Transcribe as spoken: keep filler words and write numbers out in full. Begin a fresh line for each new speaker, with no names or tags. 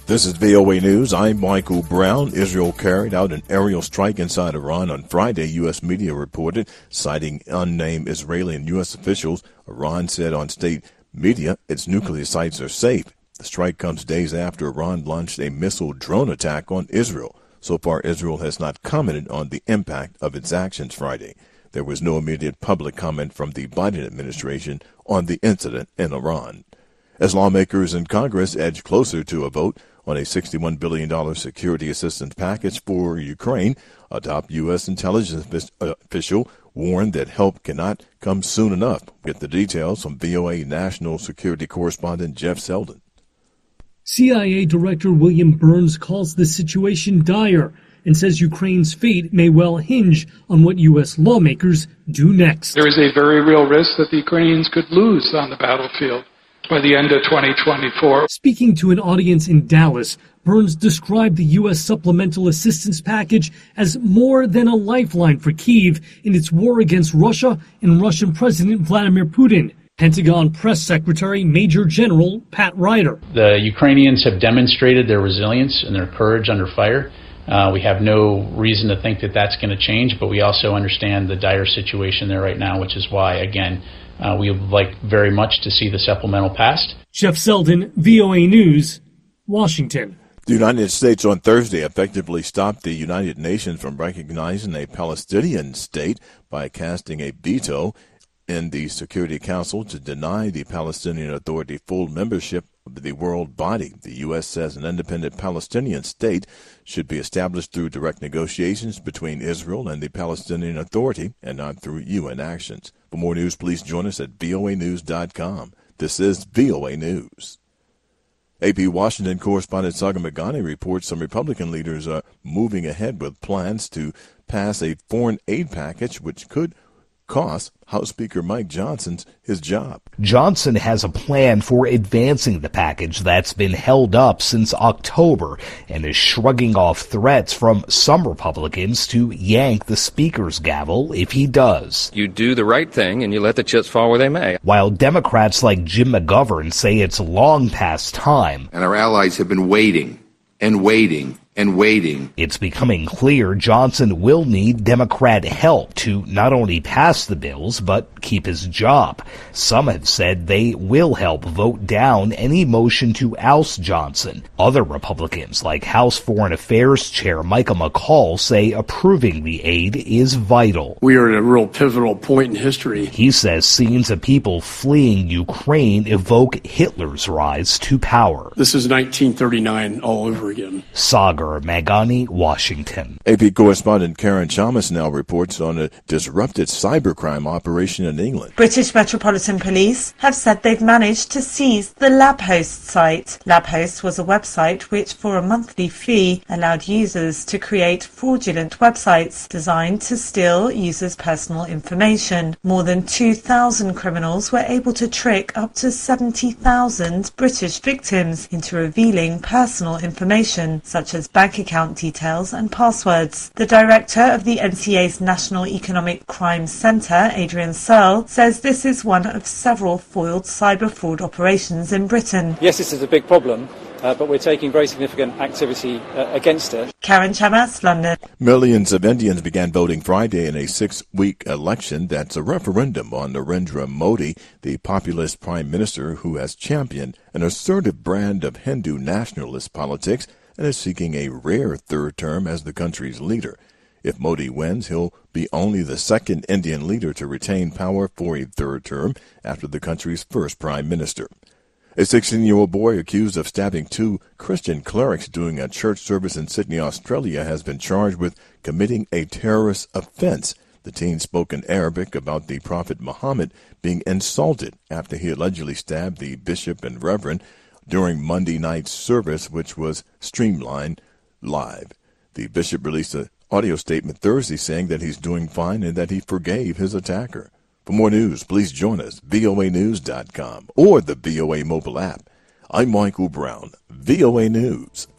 This is V O A News. I'm Michael Brown. Israel carried out an aerial strike inside Iran on Friday, U S media reported, citing unnamed Israeli and U S officials. Iran said on state media its nuclear sites are safe. The strike comes days after Iran launched a missile drone attack on Israel. So far, Israel has not commented on the impact of its actions Friday. There was no immediate public comment from the Biden administration on the incident in Iran. As lawmakers in Congress edge closer to a vote on a sixty-one billion dollars security assistance package for Ukraine, a top U S intelligence official warned that help cannot come soon enough. Get the details from V O A National Security Correspondent Jeff Selden.
C I A Director William Burns calls the situation dire and says Ukraine's fate may well hinge on what U S lawmakers do next.
There is a very real risk that the Ukrainians could lose on the battlefield by the end of twenty twenty-four.
Speaking to an audience in Dallas, Burns described the U S supplemental assistance package as more than a lifeline for Kyiv in its war against Russia and Russian President Vladimir Putin. Pentagon Press Secretary Major General Pat Ryder.
The Ukrainians have demonstrated their resilience and their courage under fire. Uh, we have no reason to think that that's going to change, but we also understand the dire situation there right now, which is why, again, Uh, we would like very much to see the supplemental passed.
Jeff Selden, V O A News, Washington.
The United States on Thursday effectively stopped the United Nations from recognizing a Palestinian state by casting a veto in the Security Council to deny the Palestinian Authority full membership of the world body. The U S says an independent Palestinian state should be established through direct negotiations between Israel and the Palestinian Authority and not through U N actions. For more news, please join us at V O A news dot com. This is V O A News. A P Washington correspondent Saga Magani reports some Republican leaders are moving ahead with plans to pass a foreign aid package which could cost House Speaker Mike Johnson his job.
Johnson has a plan for advancing the package that's been held up since October and is shrugging off threats from some Republicans to yank the Speaker's gavel if he does.
You do the right thing and you let the chips fall where they may.
While Democrats like Jim McGovern say it's long past time.
And our allies have been waiting and waiting and waiting.
It's becoming clear Johnson will need Democrat help to not only pass the bills, but keep his job. Some have said they will help vote down any motion to oust Johnson. Other Republicans, like House Foreign Affairs Chair Michael McCaul, say approving the aid is vital.
We are at a real pivotal point in history.
He says scenes of people fleeing Ukraine evoke Hitler's rise to power.
This is nineteen thirty-nine all over again.
Sagar Magani, Washington.
A P correspondent Karen Chalmers now reports on a disrupted cybercrime operation in England.
British Metropolitan Police have said they've managed to seize the LabHost site. LabHost was a website which, for a monthly fee, allowed users to create fraudulent websites designed to steal users' personal information. More than two thousand criminals were able to trick up to seventy thousand British victims into revealing personal information, such as bank account details and passwords. The director of the N C A's National Economic Crime Centre, Adrian Searle, says this is one of several foiled cyber fraud operations in Britain.
Yes, this is a big problem, uh, but we're taking very significant activity uh, against it.
Karen Chamas, London.
Millions of Indians began voting Friday in a six-week election that's a referendum on Narendra Modi, the populist prime minister who has championed an assertive brand of Hindu nationalist politics and is seeking a rare third term as the country's leader. If Modi wins, he'll be only the second Indian leader to retain power for a third term after the country's first prime minister. A sixteen-year-old boy accused of stabbing two Christian clerics during a church service in Sydney, Australia, has been charged with committing a terrorist offense. The teen spoke in Arabic about the Prophet Muhammad being insulted after he allegedly stabbed the bishop and reverend during Monday night's service, which was streamlined live. The bishop released an audio statement Thursday saying that he's doing fine and that he forgave his attacker. For more news, please join us, V O A news dot com or the V O A mobile app. I'm Michael Brown, V O A News.